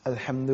الحمد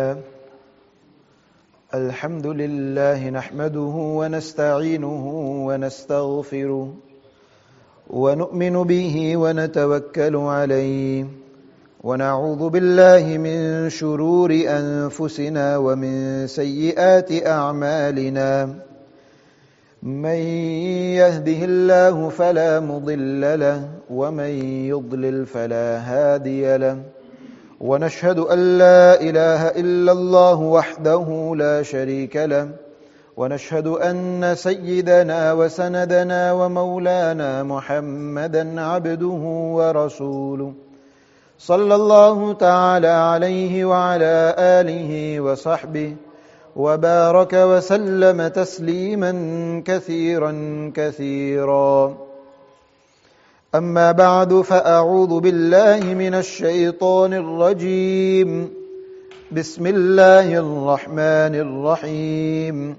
لله نحمده ونستعينه ونستغفره ونؤمن به ونتوكل عليه ونعوذ بالله من شرور أنفسنا ومن سيئات أعمالنا من يهده الله فلا مضل له ومن يضلل فلا هادي له ونشهد أن لا إله إلا الله وحده لا شريك له ونشهد أن سيدنا وسندنا ومولانا محمدا عبده ورسوله صلى الله تعالى عليه وعلى آله وصحبه وبارك وسلم تسليما كثيرا كثيرا أما بعد فأعوذ بالله من الشيطان الرجيم بسم الله الرحمن الرحيم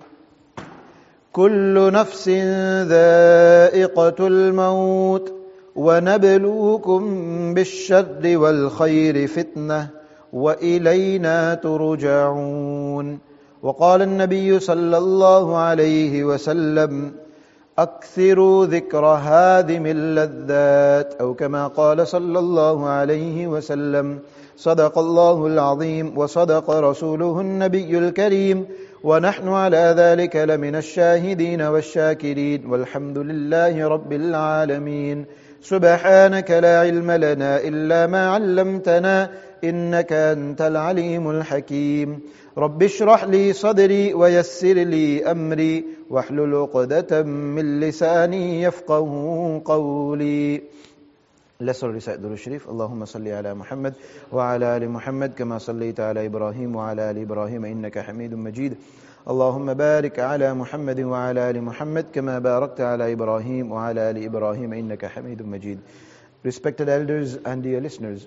كل نفس ذائقة الموت ونبلوكم بالشر والخير فتنة وإلينا ترجعون وقال النبي صلى الله عليه وسلم أكثروا ذكر هادم اللذات أو كما قال صلى الله عليه وسلم صدق الله العظيم وصدق رسوله النبي الكريم ونحن على ذلك لمن الشاهدين والشاكرين والحمد لله رب العالمين سبحانك لا علم لنا إلا ما علمتنا إنك أنت العليم الحكيم رب اشرح لي صدري ويسر لي أمري واحلل عقدة من لساني يفقه قولي. Let's all recite Durud Sharif. اللهم صل على محمد وعلى آل محمد كما صليت على إبراهيم وعلى آل إبراهيم إنك حميد مجيد. اللهم بارك على محمد وعلى آل محمد كما باركت على إبراهيم وعلى آل إبراهيم إنك حميد مجيد. Respected elders and dear listeners,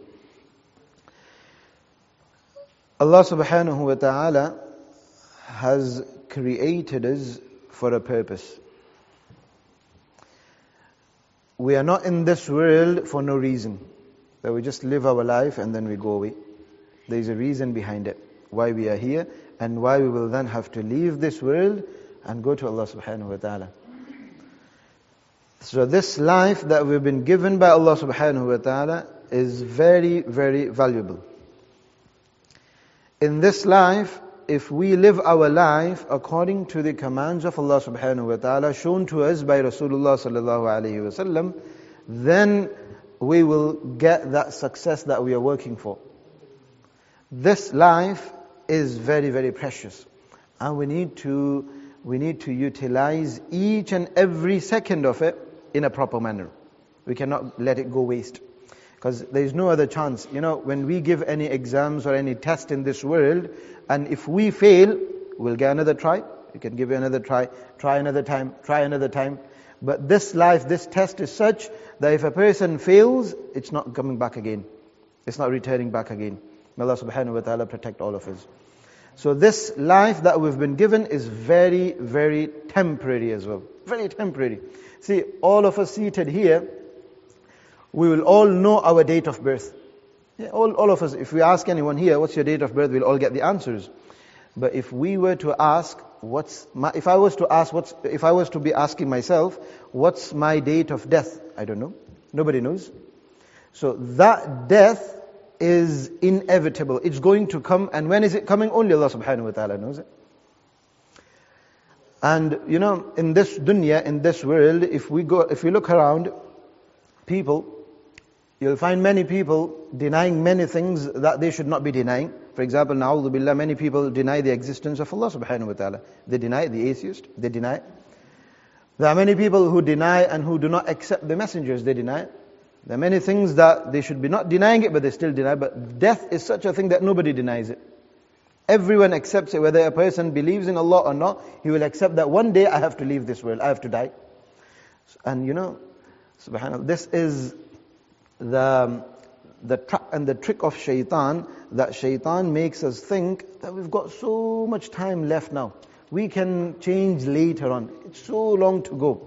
Allah subhanahu wa ta'ala has created us for a purpose. We are not in this world for no reason, that we just live our life and then we go away. There is a reason behind it, why we are here and why we will then have to leave this world and go to Allah subhanahu wa ta'ala. So this life that we've been given by Allah subhanahu wa ta'ala is very, very valuable. In this life, if we live our life according to the commands of Allah subhanahu wa ta'ala shown to us by Rasulullah sallallahu alayhi wa sallam, then we will get that success that we are working for. This life is very, very precious. And we need to utilize each and every second of it in a proper manner. We cannot let it go waste. Because there is no other chance. You know, when we give any exams or any test in this world, and if we fail, we'll get another try. You can give it another try another time, try another time. But this life, this test is such that if a person fails, it's not coming back again. It's not returning back again. May Allah subhanahu wa ta'ala protect all of us. So this life that we've been given is very, very temporary as well. Very temporary. See, all of us seated here, we will all know our date of birth. Yeah, all of us, if we ask anyone here, what's your date of birth, we'll all get the answers. But if we were to ask, if I was to be asking myself, what's my date of death? I don't know. Nobody knows. So that death is inevitable. It's going to come, and when is it coming? Only Allah subhanahu wa ta'ala knows it. And you know, in this dunya, in this world, if we look around, you'll find many people denying many things that they should not be denying. For example, na'udhu billah, many people deny the existence of Allah subhanahu wa ta'ala. They deny the atheist, they deny it. There are many people who deny and who do not accept the messengers, they deny it. There are many things that they should be not denying it, but they still deny. But death is such a thing that nobody denies it. Everyone accepts it, whether a person believes in Allah or not, he will accept that one day I have to leave this world, I have to die. And you know, subhanAllah, this is the trap and the trick of shaitan, that shaitan makes us think that we've got so much time left now. We can change later on. It's so long to go.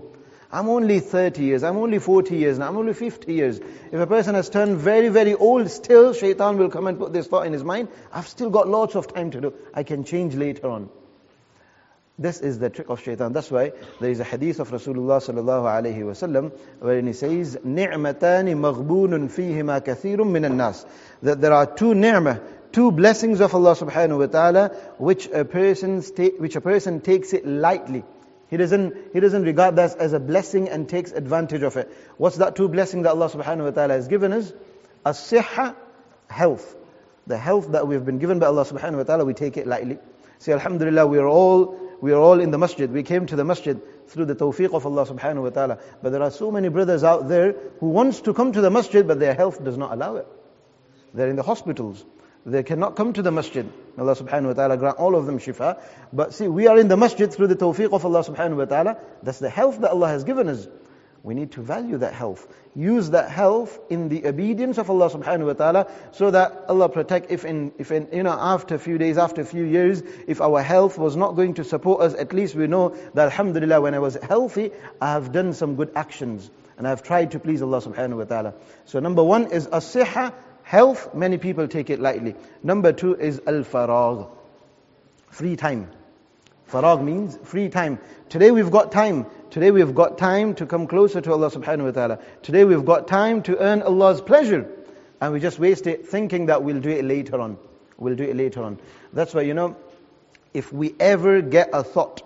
I'm only 30 years, I'm only 40 years, now I'm only 50 years. If a person has turned very, very old, still shaitan will come and put this thought in his mind, I've still got lots of time to do. I can change later on. This is the trick of shaitan. That's why there is a hadith of Rasulullah sallallahu alayhi wa sallam wherein he says, نِعْمَتَانِ مَغْبُونٌ فِيهِمَا كَثِيرٌ مِّنَ النَّاسِ. That there are two ni'mah, two blessings of Allah subhanahu wa ta'ala, which a person takes it lightly. He doesn't regard that as a blessing and takes advantage of it. What's that two blessing that Allah subhanahu wa ta'ala has given us? As-sihha, health. The health that we've been given by Allah subhanahu wa ta'ala, we take it lightly. See, alhamdulillah, we are all in the masjid. We came to the masjid through the tawfiq of Allah subhanahu wa ta'ala. But there are so many brothers out there who wants to come to the masjid, but their health does not allow it. They're in the hospitals. They cannot come to the masjid. Allah subhanahu wa ta'ala grant all of them shifa. But see, we are in the masjid through the tawfiq of Allah subhanahu wa ta'ala. That's the health that Allah has given us. We need to value that health. Use that health in the obedience of Allah subhanahu wa ta'ala, so that Allah protect if after a few days, after a few years, if our health was not going to support us, at least we know that alhamdulillah, when I was healthy, I have done some good actions. And I have tried to please Allah subhanahu wa ta'ala. So number one is as-sihha, health. Many people take it lightly. Number two is al-faragh, free time. Faragh means free time. Today we've got time. Today we've got time to come closer to Allah subhanahu wa ta'ala. Today we've got time to earn Allah's pleasure. And we just waste it thinking that we'll do it later on. We'll do it later on. That's why, if we ever get a thought,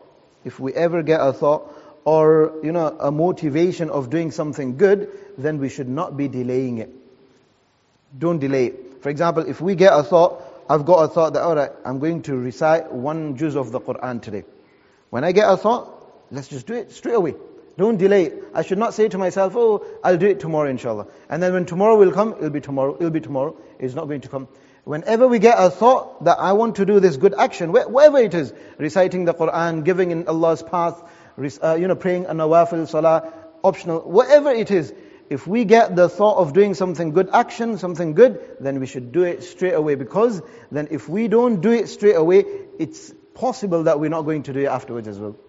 or, a motivation of doing something good, then we should not be delaying it. Don't delay it. For example, if we get a thought, I've got a thought that, alright, I'm going to recite one juz of the Quran today. When I get a thought, let's just do it straight away. Don't delay it. I should not say to myself, I'll do it tomorrow inshallah. And then when tomorrow will come, it'll be tomorrow. It's not going to come. Whenever we get a thought that I want to do this good action, whatever it is, reciting the Quran, giving in Allah's path, praying a nawafil, salah, optional, whatever it is, if we get the thought of doing something good action, something good, then we should do it straight away. Because then if we don't do it straight away, it's possible that we're not going to do it afterwards as well.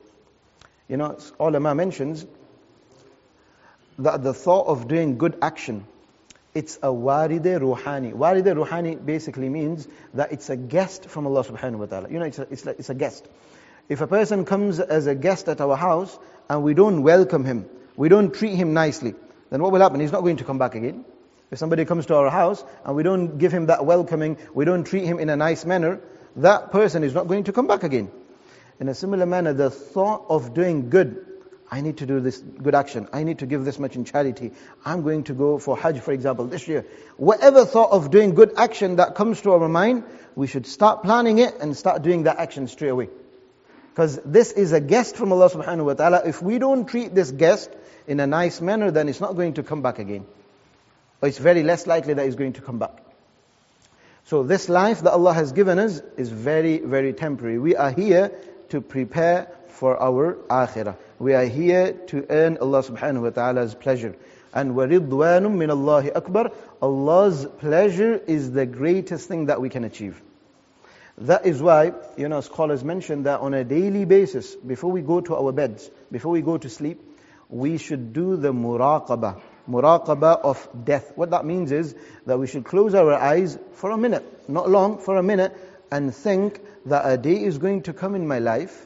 Ulama mentions that the thought of doing good action, it's a waride ruhani. Waride ruhani basically means that it's a guest from Allah subhanahu wa ta'ala. It's a guest. If a person comes as a guest at our house and we don't welcome him, we don't treat him nicely, then what will happen? He's not going to come back again. If somebody comes to our house and we don't give him that welcoming, we don't treat him in a nice manner, that person is not going to come back again. In a similar manner, the thought of doing good, I need to do this good action, I need to give this much in charity, I'm going to go for Hajj, for example, this year. Whatever thought of doing good action that comes to our mind, we should start planning it and start doing that action straight away. Because this is a guest from Allah subhanahu wa ta'ala. If we don't treat this guest in a nice manner, then it's not going to come back again. Or it's very less likely that it's going to come back. So this life that Allah has given us is very, very temporary. We are here to prepare for our akhirah. We are here to earn Allah subhanahu wa ta'ala's pleasure. And وَرِضْوَانٌ مِّنَ اللَّهِ أَكْبَرُ. Allah's pleasure is the greatest thing that we can achieve. That is why, scholars mention that on a daily basis, before we go to our beds, before we go to sleep, we should do the muraqabah of death. What that means is that we should close our eyes for a minute, not long, for a minute, and think that a day is going to come in my life,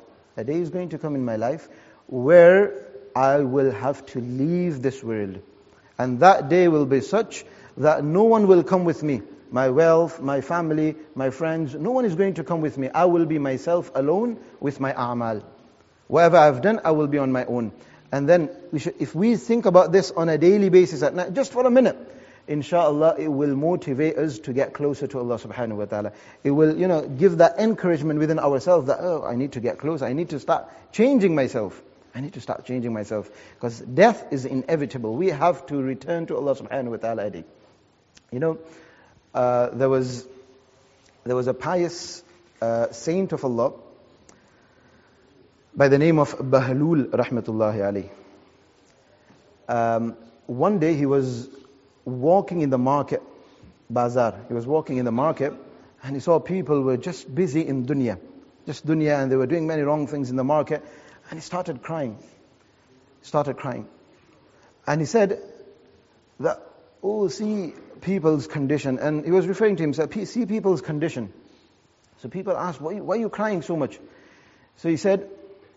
where I will have to leave this world. And that day will be such that no one will come with me. My wealth, my family, my friends, no one is going to come with me. I will be myself alone with my a'mal. Whatever I've done, I will be on my own. And then, if we think about this on a daily basis at night, just for a minute, inshallah, it will motivate us to get closer to Allah subhanahu wa ta'ala. It will, give that encouragement within ourselves that, I need to get close. I need to start changing myself. Because death is inevitable. We have to return to Allah subhanahu wa ta'ala a day. There was a pious saint of Allah by the name of Bahlul rahmatullahi alayhi. One day he was walking in the market, bazaar. He was walking in the market and he saw people were just busy in dunya, and they were doing many wrong things in the market, and he started crying. started crying. And he said that, oh, see people's condition. And he was referring to himself, see people's condition. So people asked, why are you crying so much? So he said,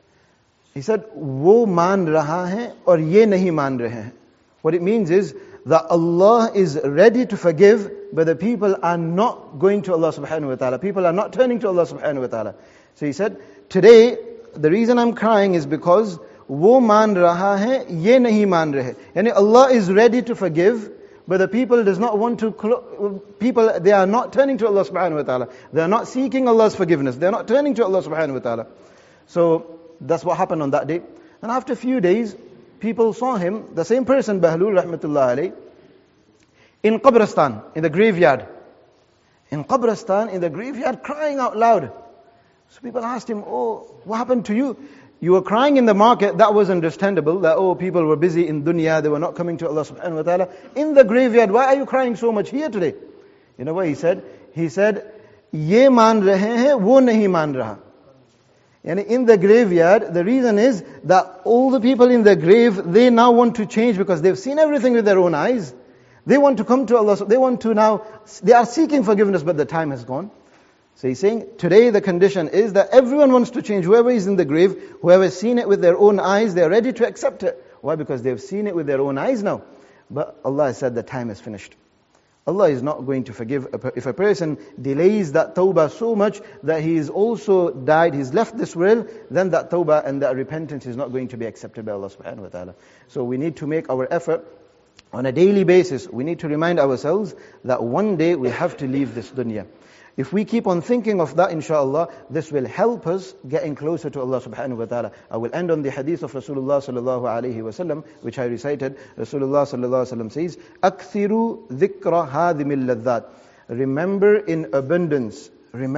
wo maan raha hai aur ye nahi maan rahe hain. What it means is that Allah is ready to forgive, but the people are not going to Allah subhanahu wa ta'ala. People are not turning to Allah subhanahu wa ta'ala. So he said, today, the reason I'm crying is because wo maan raha hai, ye nahi maan rahe. Yani Allah is ready to forgive, but the people does not want to, they are not turning to Allah subhanahu wa ta'ala. They are not seeking Allah's forgiveness. They are not turning to Allah subhanahu wa ta'ala. So that's what happened on that day. And after a few days, people saw him, the same person, Bahlul rahmatullah alayh, in Qabristan, in the graveyard. In Qabristan, in the graveyard, crying out loud. So people asked him, oh, what happened to you? You were crying in the market, that was understandable, that people were busy in dunya, they were not coming to Allah subhanahu wa ta'ala. In the graveyard, why are you crying so much here today? You know what he said? He said, ye maan rahe hai, wo nahi maan raha. And in the graveyard, the reason is that all the people in the grave, they now want to change because they've seen everything with their own eyes. They want to come to Allah, they are seeking forgiveness, but the time has gone. So he's saying, today the condition is that everyone wants to change. Whoever is in the grave, whoever has seen it with their own eyes, they are ready to accept it. Why? Because they've seen it with their own eyes now. But Allah has said the time is finished. Allah is not going to forgive. If a person delays that tawbah so much that he is also died, he's left this world, then that tawbah and that repentance is not going to be accepted by Allah subhanahu wa ta'ala. So we need to make our effort on a daily basis. We need to remind ourselves that one day we have to leave this dunya. If we keep on thinking of that, inshallah, this will help us getting closer to Allah subhanahu wa ta'ala. I will end on the hadith of Rasulullah sallallahu alayhi wa sallam, which I recited. Rasulullah sallallahu alayhi wa sallam says, أَكْثِرُوا ذِكْرَ هَذِمِ اللَّذَّاتِ. Remember in abundance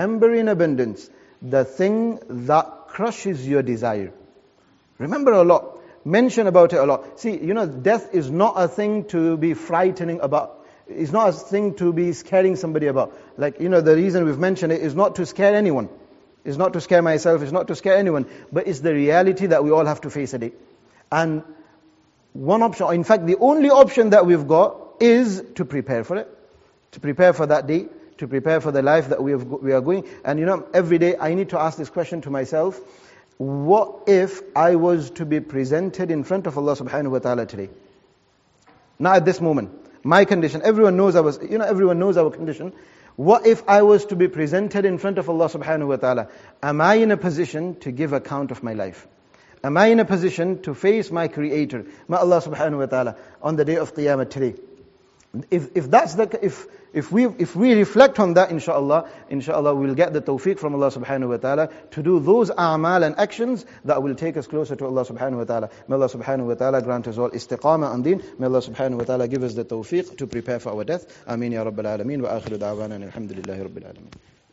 the thing that crushes your desire. Remember a lot. Mention about it a lot. See, death is not a thing to be frightening about. It's not a thing to be scaring somebody about. Like, the reason we've mentioned it is not to scare anyone. It's not to scare myself, it's not to scare anyone. But it's the reality that we all have to face a day. And one option, in fact, the only option that we've got is to prepare for it. To prepare for that day. To prepare for the life that we are going. And every day I need to ask this question to myself. What if I was to be presented in front of Allah subhanahu wa ta'ala today? Not at this moment. My condition, everyone knows our condition. What if I was to be presented in front of Allah subhanahu wa ta'ala? Am I in a position to give account of my life? Am I in a position to face my Creator, my Allah subhanahu wa ta'ala, on the day of Qiyamah today? If we reflect on that, inshallah, we'll get the tawfiq from Allah subhanahu wa ta'ala to do those a'mal and actions that will take us closer to Allah subhanahu wa ta'ala. May Allah subhanahu wa ta'ala grant us all istiqamah on deen. May Allah subhanahu wa ta'ala give us the tawfiq to prepare for our death. Ameen ya Rabbil Alameen wa akhiru da'wana alhamdulillahi Rabbil Alameen.